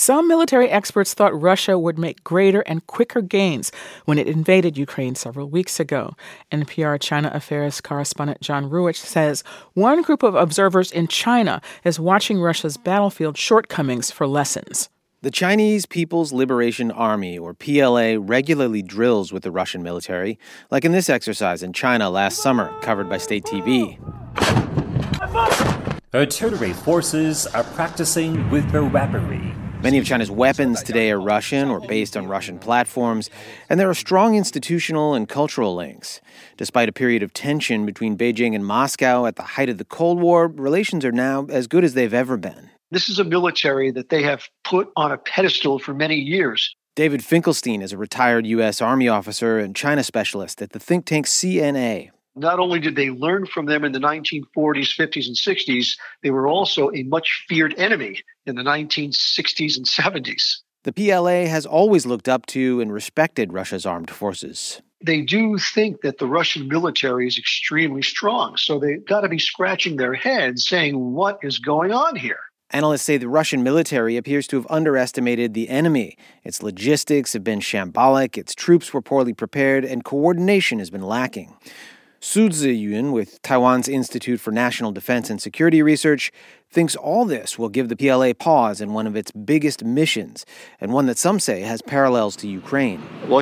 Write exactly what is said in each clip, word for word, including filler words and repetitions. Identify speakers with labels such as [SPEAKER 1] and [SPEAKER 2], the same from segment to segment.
[SPEAKER 1] some military experts thought Russia would make greater and quicker gains when it invaded Ukraine several weeks ago. N P R China Affairs correspondent John Ruwitch says one group of observers in China is watching Russia's battlefield shortcomings for lessons.
[SPEAKER 2] The Chinese People's Liberation Army, or P L A, regularly drills with the Russian military, like in this exercise in China last summer, covered by state T V.
[SPEAKER 3] Artillery forces are practicing with their weaponry.
[SPEAKER 2] Many of China's weapons today are Russian or based on Russian platforms, and there are strong institutional and cultural links. Despite a period of tension between Beijing and Moscow at the height of the Cold War, relations are now as good as they've ever been.
[SPEAKER 4] This is a military that they have put on a pedestal for many years.
[SPEAKER 2] David Finkelstein is a retired U S Army officer and China specialist at the think tank C N A.
[SPEAKER 4] Not only did they learn from them in the nineteen forties, fifties, and sixties, they were also a much feared enemy in the nineteen sixties and seventies.
[SPEAKER 2] The P L A has always looked up to and respected Russia's armed forces.
[SPEAKER 4] They do think that the Russian military is extremely strong, so they've got to be scratching their heads saying, what is going on here?
[SPEAKER 2] Analysts say the Russian military appears to have underestimated the enemy. Its logistics have been shambolic, its troops were poorly prepared, and coordination has been lacking. Su Ziyun, with Taiwan's Institute for National Defense and Security Research, thinks all this will give the P L A pause in one of its biggest missions, and one that some say has parallels to Ukraine.
[SPEAKER 5] I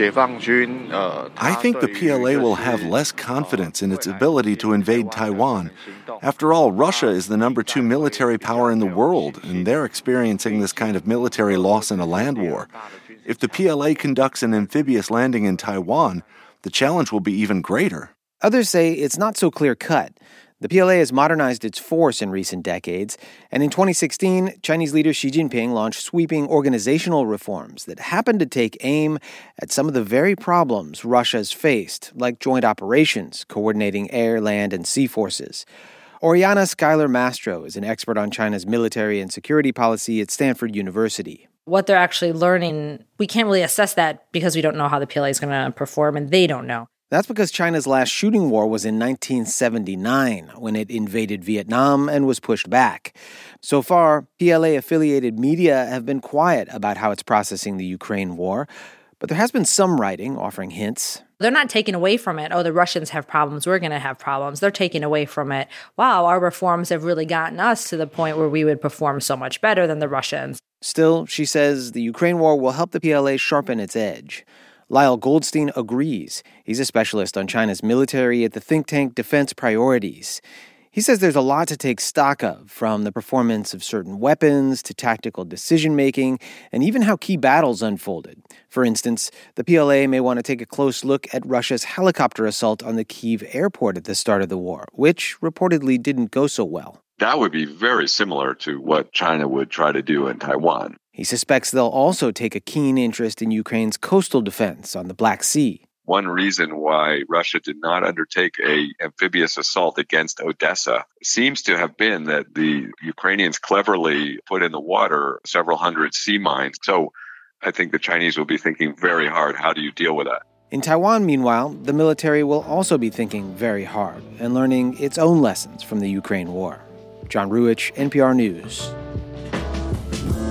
[SPEAKER 5] think the P L A will have less confidence in its ability to invade Taiwan. After all, Russia is the number two military power in the world, and they're experiencing this kind of military loss in a land war. If the P L A conducts an amphibious landing in Taiwan, the challenge will be even greater.
[SPEAKER 2] Others say it's not so clear-cut. The P L A has modernized its force in recent decades, and in twenty sixteen, Chinese leader Xi Jinping launched sweeping organizational reforms that happened to take aim at some of the very problems Russia's faced, like joint operations, coordinating air, land, and sea forces. Oriana Schuyler Mastro is an expert on China's military and security policy at Stanford University.
[SPEAKER 6] What they're actually learning, we can't really assess that because we don't know how the P L A is going to perform, and they don't know.
[SPEAKER 2] That's because China's last shooting war was in nineteen seventy-nine, when it invaded Vietnam and was pushed back. So far, P L A-affiliated media have been quiet about how it's processing the Ukraine war, but there has been some writing offering hints.
[SPEAKER 6] They're not taking away from it, oh, the Russians have problems, we're going to have problems. They're taking away from it, wow, our reforms have really gotten us to the point where we would perform so much better than the Russians.
[SPEAKER 2] Still, she says the Ukraine war will help the P L A sharpen its edge. Lyle Goldstein agrees. He's a specialist on China's military at the think tank Defense Priorities. He says there's a lot to take stock of, from the performance of certain weapons to tactical decision-making, and even how key battles unfolded. For instance, the P L A may want to take a close look at Russia's helicopter assault on the Kyiv airport at the start of the war, which reportedly didn't go so well.
[SPEAKER 7] That would be very similar to what China would try to do in Taiwan.
[SPEAKER 2] He suspects they'll also take a keen interest in Ukraine's coastal defense on the Black Sea.
[SPEAKER 7] One reason why Russia did not undertake a amphibious assault against Odessa seems to have been that the Ukrainians cleverly put in the water several hundred sea mines. So I think the Chinese will be thinking very hard, how do you deal with that?
[SPEAKER 2] In Taiwan, meanwhile, the military will also be thinking very hard and learning its own lessons from the Ukraine war. John Ruwitch, N P R News.